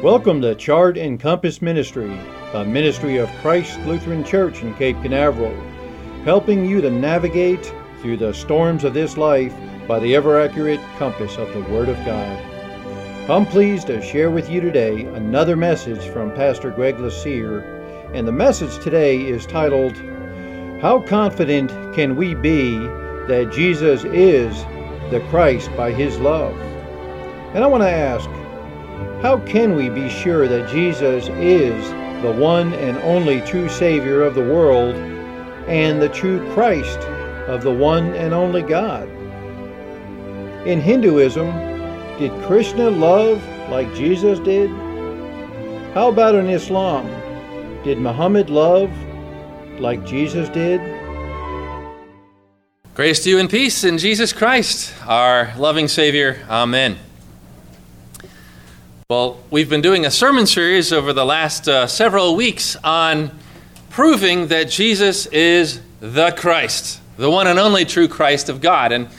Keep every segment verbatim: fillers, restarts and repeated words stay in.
Welcome to Chart and Compass Ministry, a ministry of Christ Lutheran Church in Cape Canaveral, helping you to navigate through the storms of this life by the ever-accurate compass of the Word of God. I'm pleased to share with you today another message from Pastor Greg Lassere, and the message today is titled, How Confident Can We Be That Jesus is the Christ by His Love? And I want to ask, how can we be sure that Jesus is the one and only true Savior of the world and the true Christ of the one and only God? In Hinduism, did Krishna love like Jesus did? How about in Islam? Did Muhammad love like Jesus did? Grace to you and peace in Jesus Christ, our loving Savior. Amen. Well, we've been doing a sermon series over the last uh, several weeks on proving that Jesus is the Christ, the one and only true Christ of God. And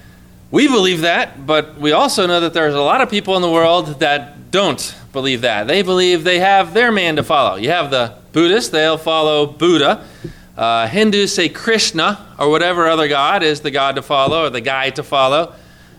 we believe that, but we also know that there's a lot of people in the world that don't believe that. They believe they have their man to follow. You have the Buddhists, they'll follow Buddha. Uh, Hindus say Krishna or whatever other god is the god to follow or the guy to follow.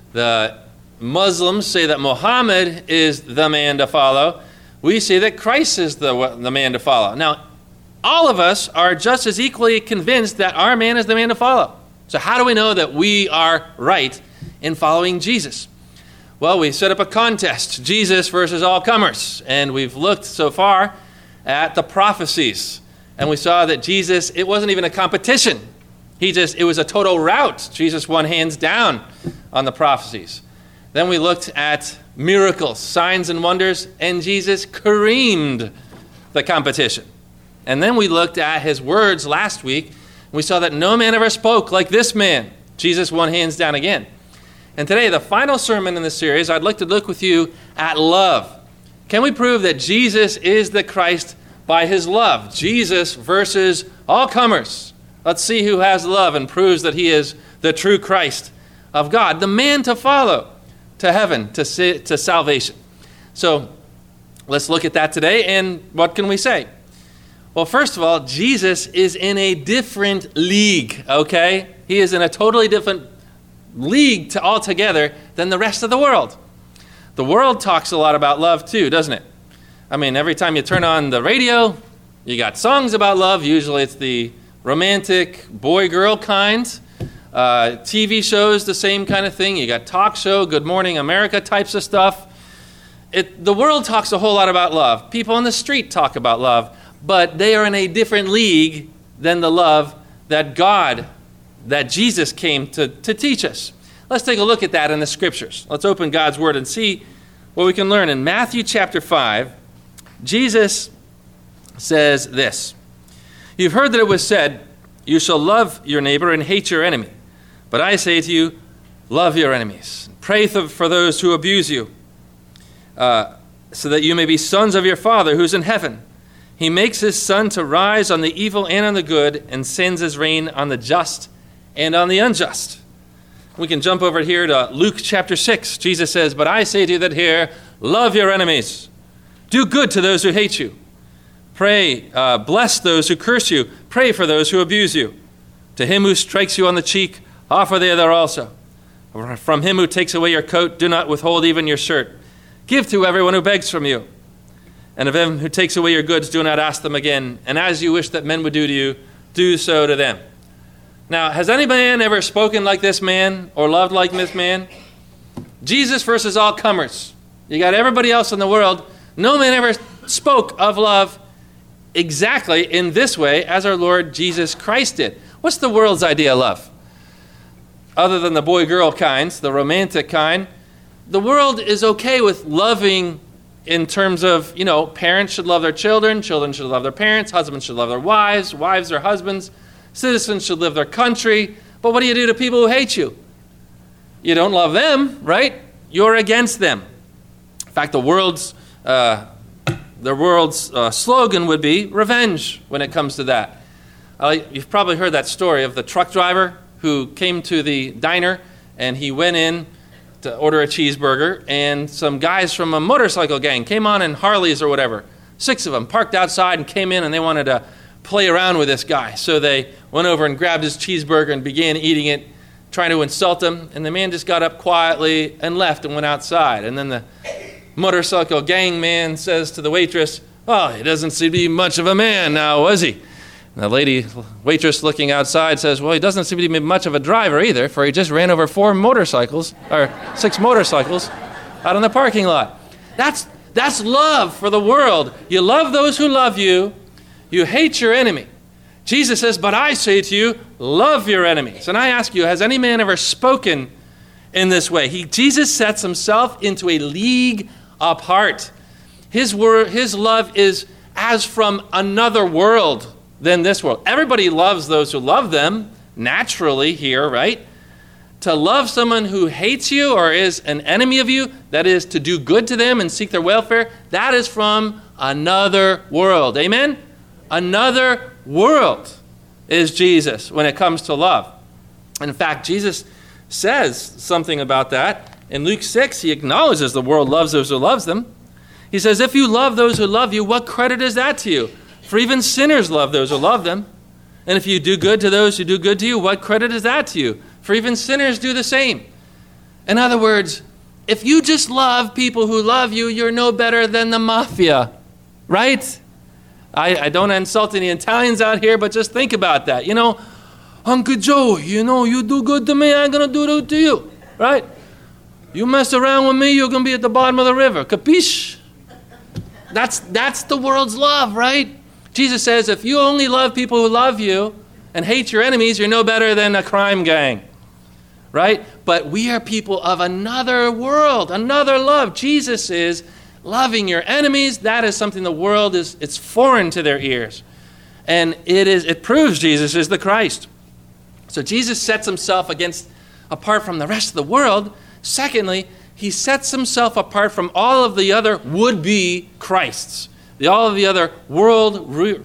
The Muslims say that Muhammad is the man to follow. We say that Christ is the, the man to follow. Now, all of us are just as equally convinced that our man is the man to follow. So how do we know that we are right in following Jesus? Well, we set up a contest, Jesus versus all comers. And we've looked so far at the prophecies. And we saw that Jesus, it wasn't even a competition. He just, it was a total rout. Jesus won hands down on the prophecies. Then we looked at miracles, signs and wonders, and Jesus creamed the competition. And then we looked at his words last week, and we saw that no man ever spoke like this man. Jesus won hands down again. And today, the final sermon in this series, I'd like to look with you at love. Can we prove that Jesus is the Christ by his love? Jesus versus all comers. Let's see who has love and proves that he is the true Christ of God, the man to follow to heaven, to to salvation. So let's look at that today, and what can we say? Well, first of all, Jesus is in a different league, okay? He is in a totally different league to altogether than the rest of the world. The world talks a lot about love too, doesn't it? I mean, every time you turn on the radio, you got songs about love. Usually it's the romantic boy-girl kind. Uh, T V shows, the same kind of thing. You got talk show, Good Morning America types of stuff. It, the world talks a whole lot about love. People on the street talk about love, but they are in a different league than the love that God, that Jesus came to, to teach us. Let's take a look at that in the scriptures. Let's open God's word and see what we can learn. In Matthew chapter five, Jesus says this, "You've heard that it was said, 'You shall love your neighbor and hate your enemy.' But I say to you, love your enemies. Pray for those who abuse you, uh, so that you may be sons of your Father who's in heaven. He makes his sun to rise on the evil and on the good, and sends his rain on the just and on the unjust." We can jump over here to Luke chapter six. Jesus says, "But I say to you that here, love your enemies. Do good to those who hate you. Pray, uh, bless those who curse you. Pray for those who abuse you. To him who strikes you on the cheek, offer the other also. From him who takes away your coat, do not withhold even your shirt. Give to everyone who begs from you. And of him who takes away your goods, do not ask them again. And as you wish that men would do to you, do so to them." Now, has any man ever spoken like this man or loved like this man? Jesus versus all comers. You got everybody else in the world. No man ever spoke of love exactly in this way as our Lord Jesus Christ did. What's the world's idea of love? Other than the boy-girl kinds, the romantic kind, the world is okay with loving in terms of, you know, parents should love their children, children should love their parents, husbands should love their wives, wives their husbands, citizens should love their country. But what do you do to people who hate you? You don't love them, right? You're against them. In fact, the world's uh, the world's uh, slogan would be revenge when it comes to that. Uh, you've probably heard that story of the truck driver who came to the diner and he went in to order a cheeseburger, and some guys from a motorcycle gang came on in Harleys or whatever. Six of them parked outside and came in, and they wanted to play around with this guy. So they went over and grabbed his cheeseburger and began eating it, trying to insult him. And the man just got up quietly and left and went outside. And then the motorcycle gang man says to the waitress, "Oh, he doesn't seem to be much of a man now, was he?" And the lady waitress looking outside says, "Well, he doesn't seem to be much of a driver either, for he just ran over four motorcycles, or six motorcycles, out in the parking lot." That's that's love for the world. You love those who love you. You hate your enemy. Jesus says, "But I say to you, love your enemies." And I ask you, has any man ever spoken in this way? He, Jesus sets himself into a league apart. His word, his love is as from another world than this world. Everybody loves those who love them, naturally here, right? To love someone who hates you or is an enemy of you, that is to do good to them and seek their welfare, that is from another world. Amen? Another world is Jesus when it comes to love. In fact, Jesus says something about that. In Luke six, he acknowledges the world loves those who loves them. He says, "If you love those who love you, what credit is that to you? For even sinners love those who love them. And if you do good to those who do good to you, what credit is that to you? For even sinners do the same." In other words, if you just love people who love you, you're no better than the mafia, right? I, I don't insult any Italians out here, but just think about that. You know, Uncle Joe, you know, you do good to me, I'm going to do good to you, right? You mess around with me, you're going to be at the bottom of the river. Capiche? That's, that's the world's love, right? Jesus says, if you only love people who love you and hate your enemies, you're no better than a crime gang, right? But we are people of another world, another love. Jesus is loving your enemies. That is something the world is, it's foreign to their ears. And it is, it proves Jesus is the Christ. So Jesus sets himself against, apart from the rest of the world. Secondly, he sets himself apart from all of the other would-be Christs, the, all of the other world ru-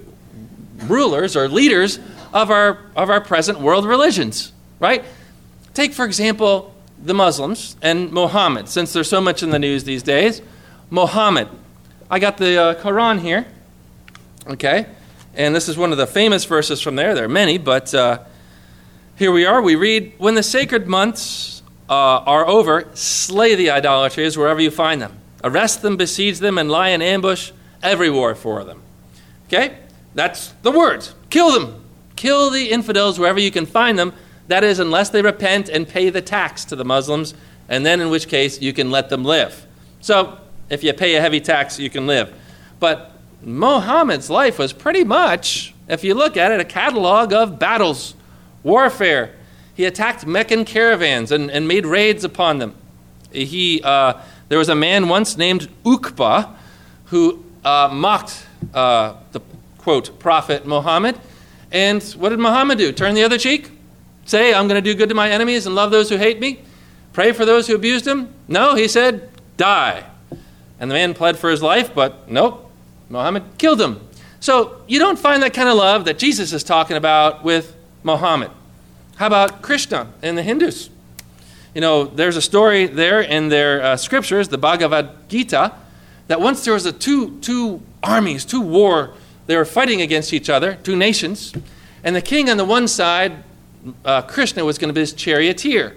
rulers or leaders of our, of our present world religions, right? Take, for example, the Muslims and Muhammad, since there's so much in the news these days. Muhammad. I got the uh, Quran here, okay? And this is one of the famous verses from there. There are many, but uh, here we are. We read, "When the sacred months uh, are over, slay the idolaters wherever you find them. Arrest them, besiege them, and lie in ambush everywhere for them." Okay? That's the words. Kill them. Kill the infidels wherever you can find them. That is, unless they repent and pay the tax to the Muslims, and then in which case you can let them live. So, if you pay a heavy tax, you can live. But Muhammad's life was pretty much, if you look at it, a catalog of battles, warfare. He attacked Meccan caravans and, and made raids upon them. He, uh, there was a man once named Uqba who uh, mocked uh, the, quote, Prophet Muhammad. And what did Muhammad do? Turn the other cheek? Say, "I'm going to do good to my enemies and love those who hate me"? Pray for those who abused him? No, he said, "Die." And the man pled for his life, but nope, Muhammad killed him. So you don't find that kind of love that Jesus is talking about with Muhammad. How about Krishna and the Hindus? You know, there's a story there in their uh, scriptures, the Bhagavad Gita, that once there was a two, two armies, two war, they were fighting against each other, two nations, and the king on the one side, uh, Krishna, was going to be his charioteer.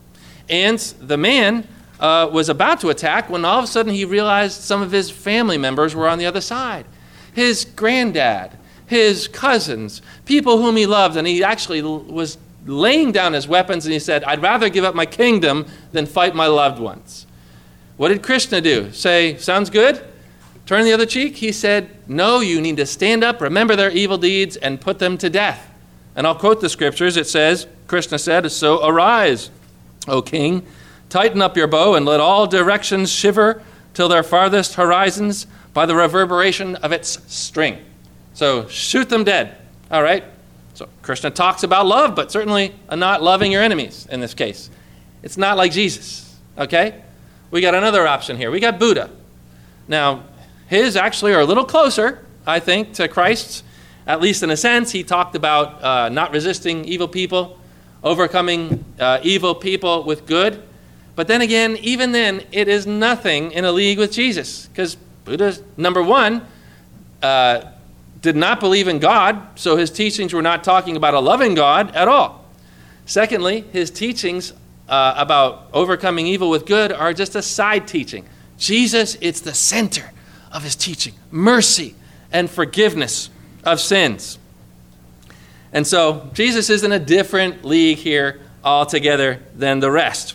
And the man uh, was about to attack when all of a sudden he realized some of his family members were on the other side. His granddad, his cousins, people whom he loved, and he actually was laying down his weapons and he said, "I'd rather give up my kingdom than fight my loved ones." What did Krishna do? Say, "Sounds good? Turn the other cheek?" He said, "No, you need to stand up, remember their evil deeds, and put them to death." And I'll quote the scriptures. It says, Krishna said, "So arise, O king, tighten up your bow and let all directions shiver till their farthest horizons by the reverberation of its string." So shoot them dead. All right? So Krishna talks about love, but certainly not loving your enemies in this case. It's not like Jesus. Okay? We got another option here. We got Buddha. Now, his actually are a little closer, I think, to Christ's. At least in a sense, he talked about uh, not resisting evil people, overcoming uh, evil people with good. But then again, even then, it is nothing in a league with Jesus. Because Buddha, number one, uh, did not believe in God, so his teachings were not talking about a loving God at all. Secondly, his teachings uh, about overcoming evil with good are just a side teaching. Jesus, it's the center of his teaching. Mercy and forgiveness of sins. And so Jesus is in a different league here altogether than the rest.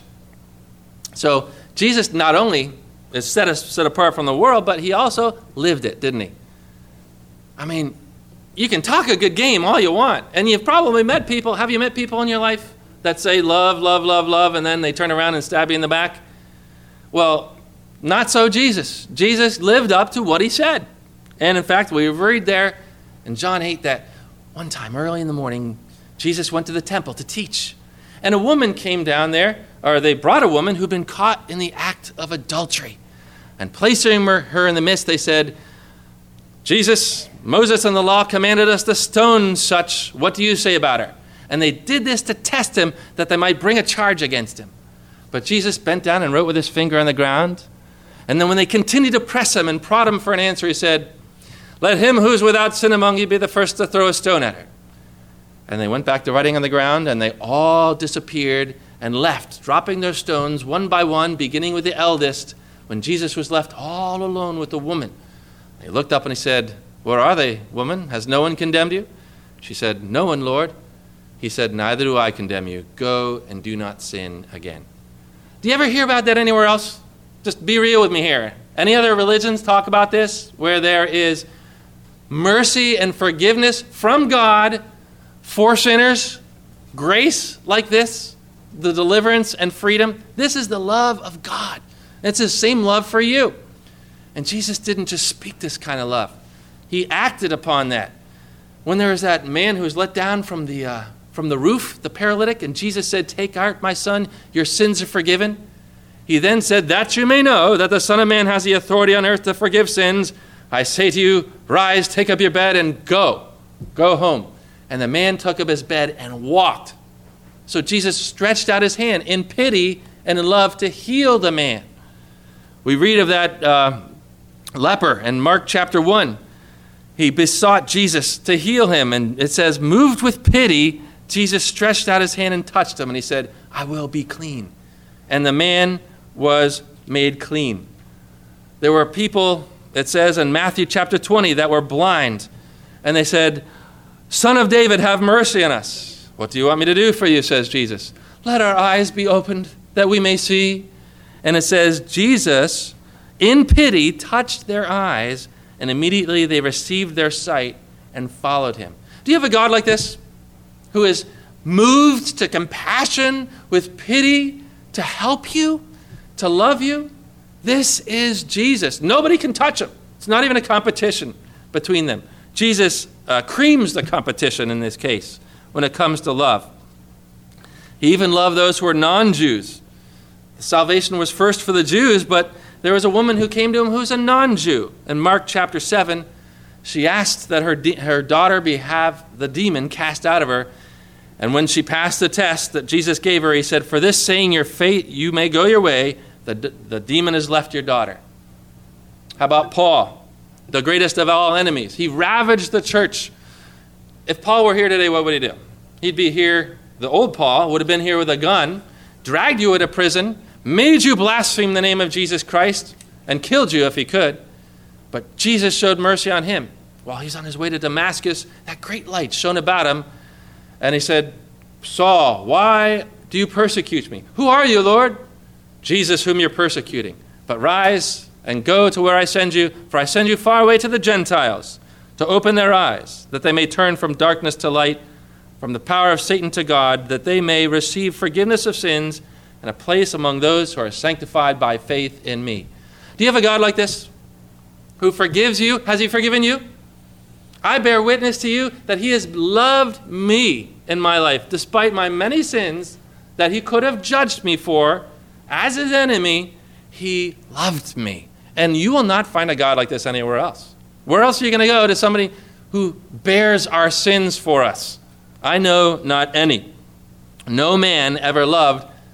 So Jesus not only is set, set apart from the world, but he also lived it, didn't he? I mean, you can talk a good game all you want, and you've probably met people. Have you met people in your life that say love, love, love, love, and then they turn around and stab you in the back? Well, not so Jesus. Jesus lived up to what he said. And in fact, we read there in John eight that one time early in the morning, Jesus went to the temple to teach. And a woman came down there, or they brought a woman who'd been caught in the act of adultery. And placing her in the midst, they said, Jesus, Moses and the law commanded us to stone such. What do you say about her? And they did this to test him, that they might bring a charge against him. But Jesus bent down and wrote with his finger on the ground. And then when they continued to press him and prod him for an answer, he said, let him who is without sin among you be the first to throw a stone at her. And they went back to writing on the ground, and they all disappeared and left, dropping their stones one by one, beginning with the eldest, when Jesus was left all alone with the woman. He looked up and he said, where are they, woman? Has no one condemned you? She said, no one, Lord. He said, neither do I condemn you. Go and do not sin again. Do you ever hear about that anywhere else? Just be real with me here. Any other religions talk about this, where there is mercy and forgiveness from God for sinners? Grace like this, the deliverance and freedom. This is the love of God. It's the same love for you. And Jesus didn't just speak this kind of love. He acted upon that. When there was that man who was let down from the uh, from the roof, the paralytic, and Jesus said, take heart, my son, your sins are forgiven. He then said, that you may know that the Son of Man has the authority on earth to forgive sins. I say to you, rise, take up your bed, and go. Go home. And the man took up his bed and walked. So Jesus stretched out his hand in pity and in love to heal the man. We read of that uh, leper in Mark chapter one. He besought Jesus to heal him. And it says, moved with pity, Jesus stretched out his hand and touched him. And he said, I will be clean. And the man was made clean. There were people, it says in Matthew chapter twenty, that were blind. And they said, Son of David, have mercy on us. What do you want me to do for you, says Jesus. Let our eyes be opened that we may see. And it says, Jesus, in pity, touched their eyes, and immediately they received their sight and followed him. Do you have a God like this, who is moved to compassion with pity to help you, to love you? This is Jesus. Nobody can touch him. It's not even a competition between them. Jesus uh, creams the competition in this case when it comes to love. He even loved those who were non-Jews. The salvation was first for the Jews, but there was a woman who came to him who's a non-Jew. In Mark chapter seven, she asked that her, de- her daughter be have the demon cast out of her. And when she passed the test that Jesus gave her, he said, for this saying your faith, you may go your way. The, the demon has left your daughter. How about Paul, the greatest of all enemies? He ravaged the church. If Paul were here today, what would he do? He'd be here, the old Paul would have been here with a gun, dragged you into prison, made you blaspheme the name of Jesus Christ, and killed you if he could. But Jesus showed mercy on him. While he's on his way to Damascus, that great light shone about him. And he said, Saul, why do you persecute me? Who are you, Lord? Jesus, whom you're persecuting. But rise and go to where I send you, for I send you far away to the Gentiles, to open their eyes, that they may turn from darkness to light, from the power of Satan to God, that they may receive forgiveness of sins and a place among those who are sanctified by faith in me. Do you have a God like this, who forgives you? Has he forgiven you? I bear witness to you that he has loved me in my life, despite my many sins that he could have judged me for. As his enemy, he loved me. And you will not find a God like this anywhere else. Where else are you going to go to somebody who bears our sins for us? I know not any. No man ever loved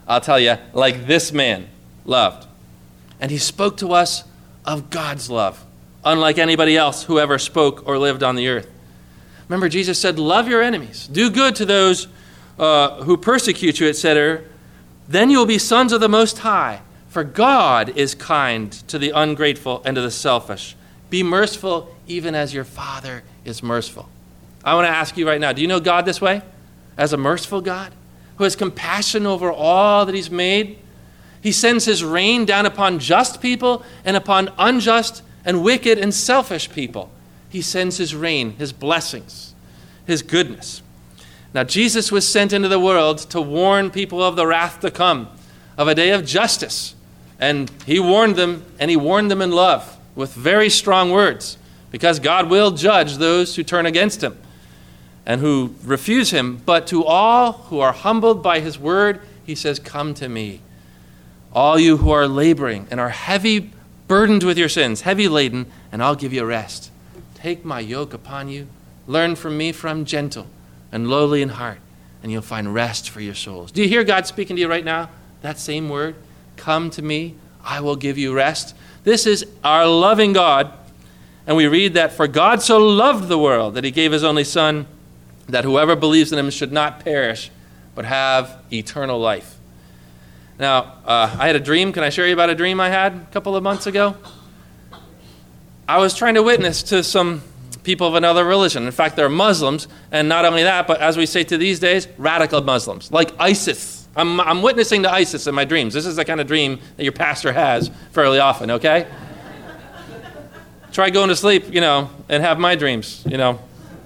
I'll tell you, like this man loved. And he spoke to us of God's love, unlike anybody else who ever spoke or lived on the earth. Remember, Jesus said, love your enemies. Do good to those uh, who persecute you, et cetera. Then you will be sons of the Most High. For God is kind to the ungrateful and to the selfish. Be merciful even as your Father is merciful. I want to ask you right now, do you know God this way? As a merciful God who has compassion over all that he's made? He sends his rain down upon just people and upon unjust and wicked and selfish people. He sends his rain, his blessings, his goodness. Now, Jesus was sent into the world to warn people of the wrath to come, of a day of justice. And he warned them, and he warned them in love with very strong words, because God will judge those who turn against him and who refuse him. But to all who are humbled by his word, he says, come to me. All you who are laboring and are heavy burdened with your sins, heavy laden, and I'll give you rest. Take my yoke upon you. Learn from me, for I'm gentle and lowly in heart, and you'll find rest for your souls. Do you hear God speaking to you right now? That same word, come to me, I will give you rest. This is our loving God. And we read that, for God so loved the world that he gave his only Son, that whoever believes in him should not perish, but have eternal life. Now, uh, I had a dream. Can I share you about a dream I had a couple of months ago? I was trying to witness to some people of another religion. In fact, they're Muslims, and not only that, but as we say to these days, radical Muslims, like ISIS. I'm, I'm witnessing to ISIS in my dreams. This is the kind of dream that your pastor has fairly often, okay? Try going to sleep, you know, and have my dreams, you know.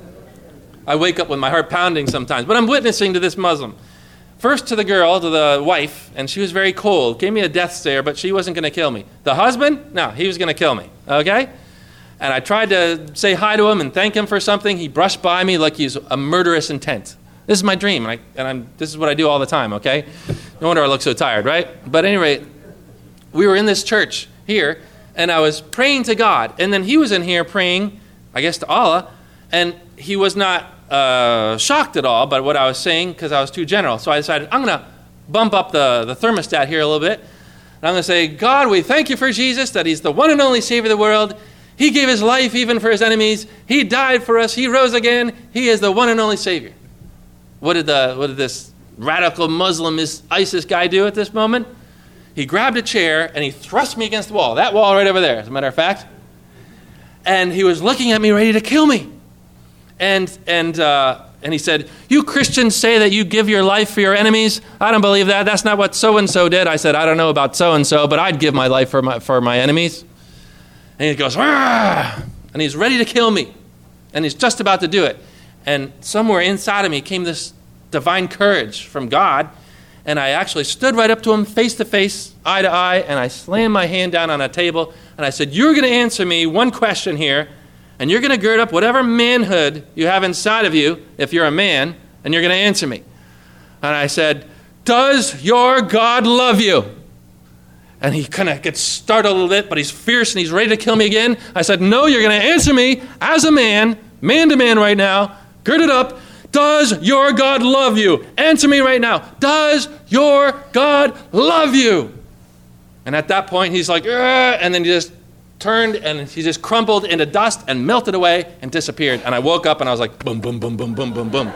I wake up with my heart pounding sometimes, but I'm witnessing to this Muslim. First to the girl, to the wife, and she was very cold. Gave me a death stare, but she wasn't going to kill me. The husband? No, he was going to kill me, okay? And I tried to say hi to him and thank him for something. He brushed by me like he's a murderous intent. This is my dream, and, I, and I'm, this is what I do all the time, okay? No wonder I look so tired, right? But anyway, we were in this church here, and I was praying to God. And then he was in here praying, I guess, to Allah, and he was not uh, shocked at all by what I was saying because I was too general. So I decided, I'm going to bump up the, the thermostat here a little bit. And I'm going to say, God, we thank you for Jesus, that he's the one and only Savior of the world. He gave his life even for his enemies. He died for us. He rose again. He is the one and only Savior. What did the what did this radical Muslim ISIS guy do at this moment? He grabbed a chair and he thrust me against the wall. That wall right over there, as a matter of fact. And he was looking at me ready to kill me. And and uh, and he said, you Christians say that you give your life for your enemies. I don't believe that. That's not what so-and-so did. I said, I don't know about so-and-so, but I'd give my life for my for my enemies. And he goes, Argh! And he's ready to kill me. And he's just about to do it. And somewhere inside of me came this divine courage from God. And I actually stood right up to him, face to face, eye to eye, and I slammed my hand down on a table. And I said, you're going to answer me one question here, and you're going to gird up whatever manhood you have inside of you, if you're a man, and you're going to answer me. And I said, does your God love you? And he kind of gets startled a little bit, but he's fierce and he's ready to kill me again. I said, no, you're going to answer me as a man, man to man right now. Gird it up. Does your God love you? Answer me right now. Does your God love you? And at that point, he's like, Ugh! And then he just turned and he just crumpled into dust and melted away and disappeared. And I woke up and I was like, boom, boom, boom, boom, boom, boom, boom.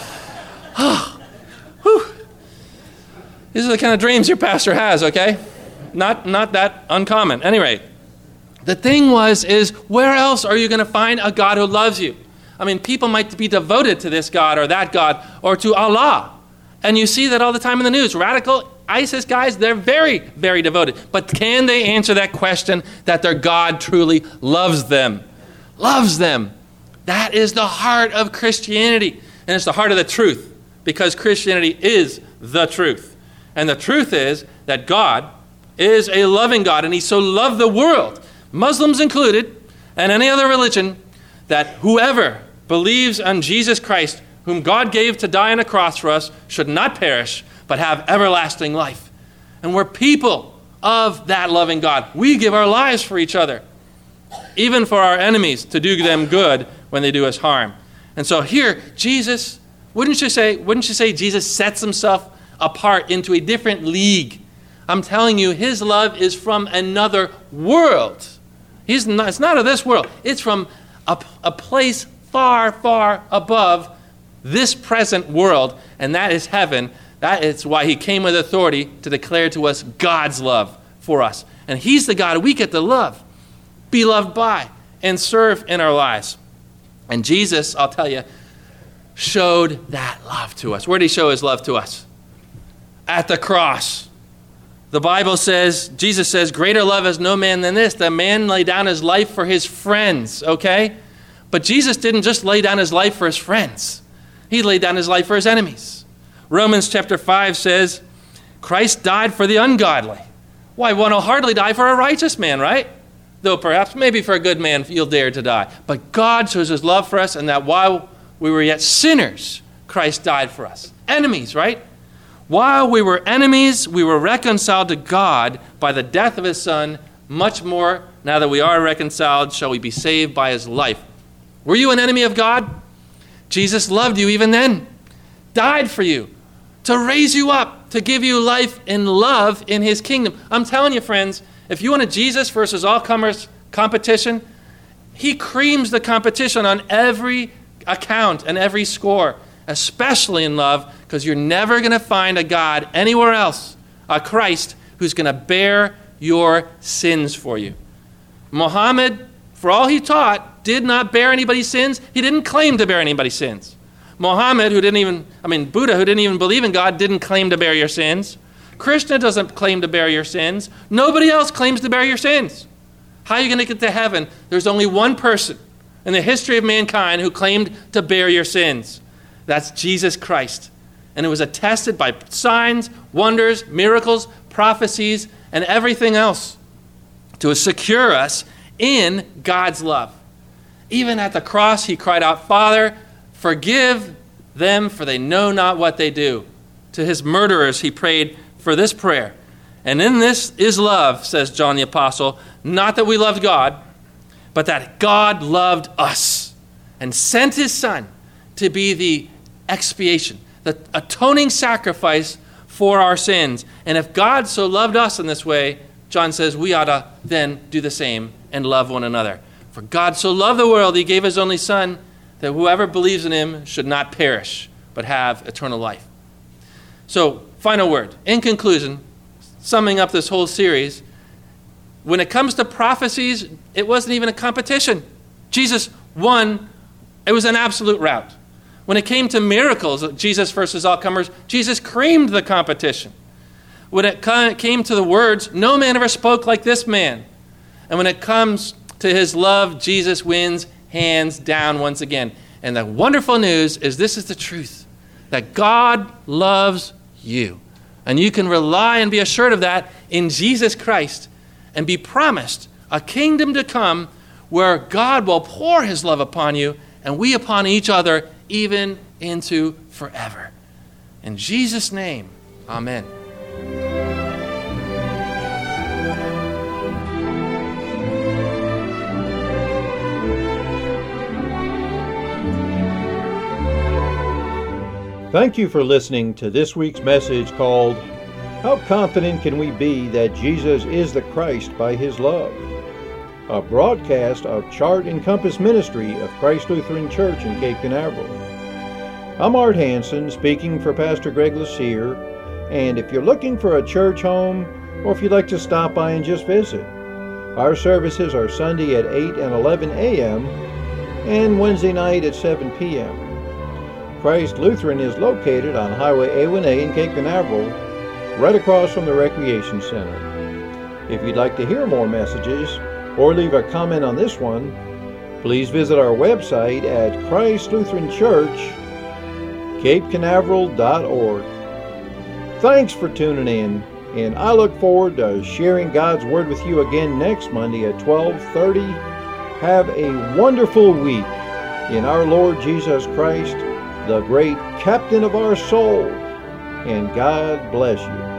These are the kind of dreams your pastor has, okay? Not, not that uncommon. Anyway, the thing was, is where else are you going to find a God who loves you? I mean, people might be devoted to this God or that God or to Allah. And you see that all the time in the news. Radical ISIS guys, they're very, very devoted. But can they answer that question that their God truly loves them? Loves them. That is the heart of Christianity. And it's the heart of the truth, because Christianity is the truth. And the truth is that God is a loving God, and he so loved the world, Muslims included, and any other religion, that whoever believes on Jesus Christ, whom God gave to die on a cross for us, should not perish, but have everlasting life. And we're people of that loving God. We give our lives for each other, even for our enemies, to do them good when they do us harm. And so here, Jesus, wouldn't you say, wouldn't you say Jesus sets himself apart into a different league. I'm telling you, his love is from another world. He's not, it's not of this world. It's from a, a place far, far above this present world, and that is heaven. That is why he came with authority to declare to us God's love for us. And he's the God we get to love, be loved by, and serve in our lives. And Jesus, I'll tell you, showed that love to us. Where did he show his love to us? At the cross. The Bible says, Jesus says, greater love has no man than this, that man lay down his life for his friends, okay? But Jesus didn't just lay down his life for his friends. He laid down his life for his enemies. Romans chapter five says, Christ died for the ungodly. Why, one will hardly die for a righteous man, right? Though perhaps maybe for a good man you'll dare to die. But God shows his love for us, and that while we were yet sinners, Christ died for us. Enemies, right? While we were enemies, we were reconciled to God by the death of his Son. Much more, now that we are reconciled, shall we be saved by his life. Were you an enemy of God? Jesus loved you even then, died for you, to raise you up, to give you life and love in his kingdom. I'm telling you, friends, if you want a Jesus versus all-comers competition, he creams the competition on every account and every score, especially in love, because you're never going to find a God anywhere else, a Christ, who's going to bear your sins for you. Muhammad, for all he taught, did not bear anybody's sins. He didn't claim to bear anybody's sins. Muhammad, who didn't even, I mean, Buddha, who didn't even believe in God, didn't claim to bear your sins. Krishna doesn't claim to bear your sins. Nobody else claims to bear your sins. How are you going to get to heaven? There's only one person in the history of mankind who claimed to bear your sins. That's Jesus Christ. And it was attested by signs, wonders, miracles, prophecies, and everything else to secure us in God's love. Even at the cross, he cried out, Father, forgive them, for they know not what they do. To his murderers, he prayed for this prayer. And in this is love, says John the Apostle, not that we loved God, but that God loved us and sent his Son to be the expiation, the atoning sacrifice for our sins. And if God so loved us in this way, John says we ought to then do the same and love one another. For God so loved the world, he gave his only Son, that whoever believes in him should not perish, but have eternal life. So, final word. In conclusion, summing up this whole series, when it comes to prophecies, it wasn't even a competition. Jesus won. It was an absolute rout. When it came to miracles, Jesus versus all comers, Jesus creamed the competition. When it came to the words, no man ever spoke like this man. And when it comes to his love, Jesus wins hands down once again. And the wonderful news is this is the truth, that God loves you. And you can rely and be assured of that in Jesus Christ and be promised a kingdom to come where God will pour his love upon you and we upon each other, even into forever. In Jesus' name, amen. Thank you for listening to this week's message called, How Confident Can We Be That Jesus is the Christ by His Love? A broadcast of Chart and Compass Ministry of Christ Lutheran Church in Cape Canaveral. I'm Art Hansen, speaking for Pastor Greg Lassier, and if you're looking for a church home, or if you'd like to stop by and just visit, our services are Sunday at eight and eleven a.m. and Wednesday night at seven p.m. Christ Lutheran is located on Highway A one A in Cape Canaveral, right across from the Recreation Center. If you'd like to hear more messages or leave a comment on this one, please visit our website at Christ Lutheran Church, cape canaveral dot org. Thanks for tuning in, and I look forward to sharing God's Word with you again next Monday at twelve thirty. Have a wonderful week in our Lord Jesus Christ, the great captain of our soul, and God bless you.